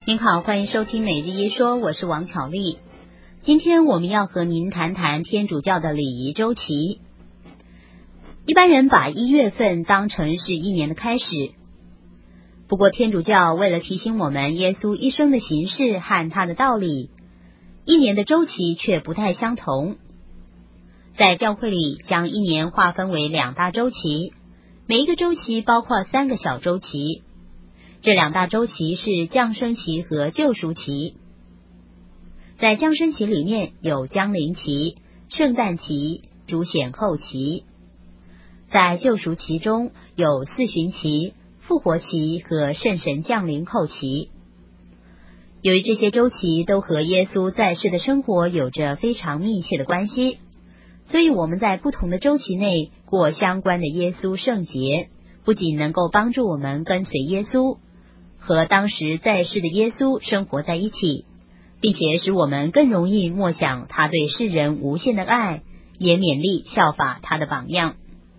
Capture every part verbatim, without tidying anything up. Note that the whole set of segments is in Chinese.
您好，欢迎收听每日一说，我是王巧丽。今天我们要和您谈谈天主教的礼仪周期。一般人把一月份当成是一年的开始，不过天主教为了提醒我们耶稣一生的行事和他的道理，一年的周期却不太相同。在教会里将一年划分为两大周期，每一个周期包括三个小周期。这两大周期是降生期和救赎期。在降生期里面有降临期、圣诞期、主显后期。在救赎期中有四旬期、复活期和圣神降临后期。由于这些周期都和耶稣在世的生活有着非常密切的关系，所以我们在不同的周期内过相关的耶稣圣节，不仅能够帮助我们跟随耶稣，和当时在世的耶稣生活在一起，并且使我们更容易默想他对世人无限的爱，也勉励效法他的榜样。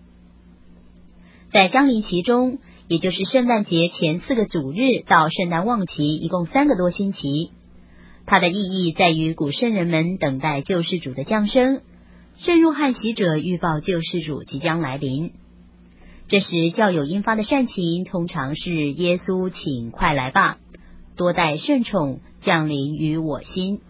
在降临期中，也就是圣诞节前四个主日到圣诞旺期，一共三个多星期，它的意义在于古圣人们等待救世主的降生，圣若翰洗者预报救世主即将来临。这时教友应发的善情通常是耶稣请快来吧，多待圣宠降临于我心。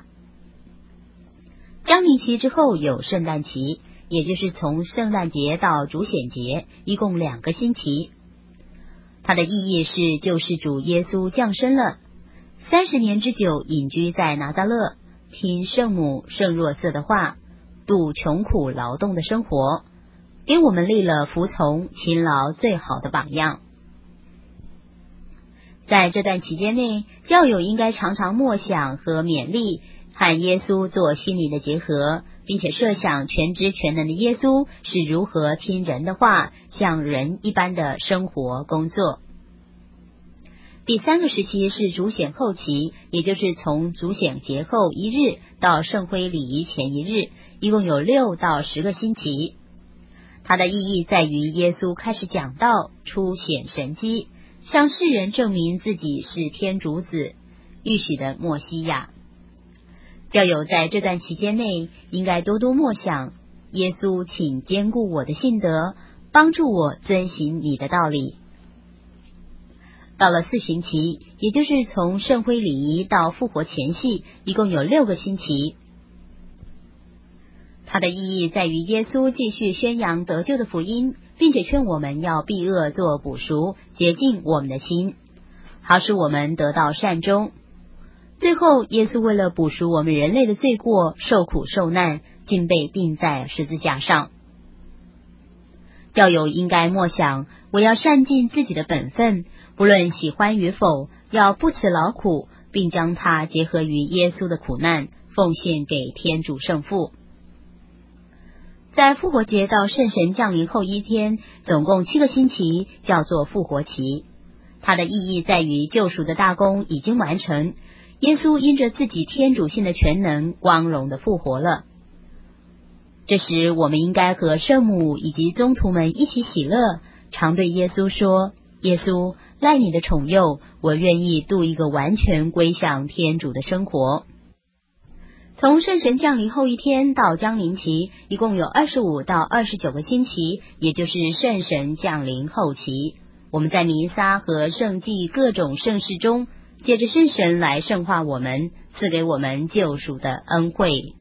降临期之后有圣诞期，也就是从圣诞节到主显节，一共两个星期。它的意义是救世主耶稣降生了，三十年之久隐居在拿撒勒，听圣母圣若瑟的话，度穷苦劳动的生活，给我们立了服从勤劳最好的榜样。在这段期间内，教友应该常常默想和勉励，和耶稣做心灵的结合，并且设想全知全能的耶稣是如何听人的话，像人一般的生活工作。第三个时期是主显后期，也就是从主显节后一日到圣灰礼仪前一日，一共有六到十个星期。它的意义在于耶稣开始讲道，出显神迹，向世人证明自己是天主子，预许的默西亚。教友在这段期间内应该多多默想，耶稣请坚固我的信德，帮助我遵行你的道理。到了四旬期，也就是从圣灰礼仪到复活前夕，一共有六个星期。它的意义在于耶稣继续宣扬得救的福音，并且劝我们要避恶做补赎，洁净我们的心，好使我们得到善终。最后，耶稣为了补赎我们人类的罪过，受苦受难，竟被钉在十字架上。教友应该默想，我要善尽自己的本分，不论喜欢与否，要不辞劳苦，并将它结合于耶稣的苦难，奉献给天主圣父。在复活节到圣神降临后一天，总共七个星期，叫做复活期。它的意义在于救赎的大功已经完成，耶稣因着自己天主性的全能，光荣的复活了。这时我们应该和圣母以及宗徒们一起喜乐，常对耶稣说，耶稣，赖你的宠幼，我愿意度一个完全归向天主的生活。从圣神降临后一天到降临期，一共有二十五到二十九个星期，也就是圣神降临后期。我们在弥撒和圣祭各种圣事中，借着圣神来圣化我们，赐给我们救赎的恩惠。